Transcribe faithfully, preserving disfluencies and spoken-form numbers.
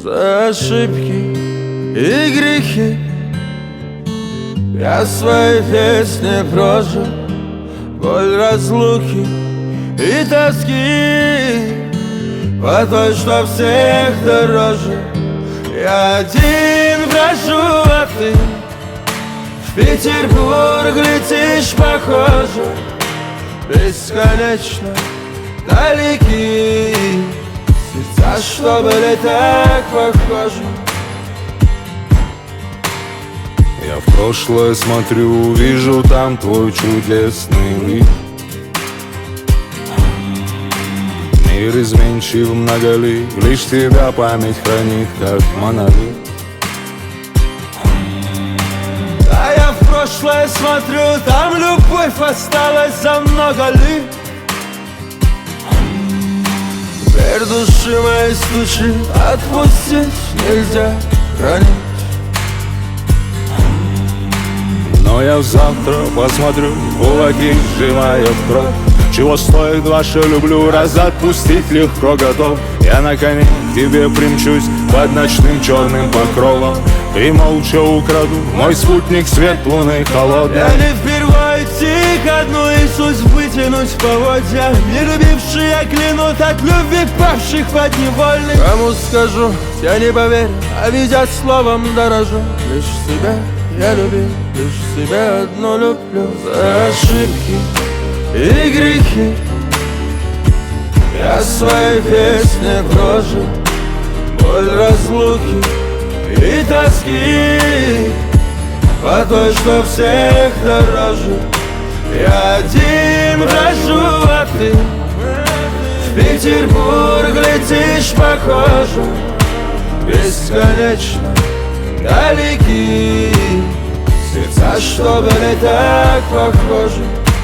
За ошибки и грехи я свои песни прожил, боль разлуки и тоски по той, что всех дороже. Я один брожу, а ты в Петербург летишь, похоже, бесконечно далеки сердца, что были так похожи. Я в прошлое смотрю, вижу там твой чудесный вид. Мир изменчив, многолик, лишь тебя память хранит, как монолит. А я в прошлое смотрю, там любовь осталась за много лет. Теперь души моей стучит, отпустить нельзя хранить. Но я завтра посмотрю, кулаки сжимая в кровь. Чего стоит ваше люблю, раз отпустить легко готов. Я на коне к тебе примчусь под ночным черным покровом и молча украду мой спутник, свет луны холодный. Я не впервые идти ко дну и судьбы тянуть поводья. Не любившие клянут от любви павших подневольных. Кому скажу, я не поверю, а видя словом дорожу. Лишь себя я любил, лишь себя одну люблю. За ошибки и грехи я свои песни прожил, боль разлуки и тоски по той, что всех дороже. Я один брожу, а ты в Петербург летишь, похоже, бесконечно далеки сердца, что были так похожи.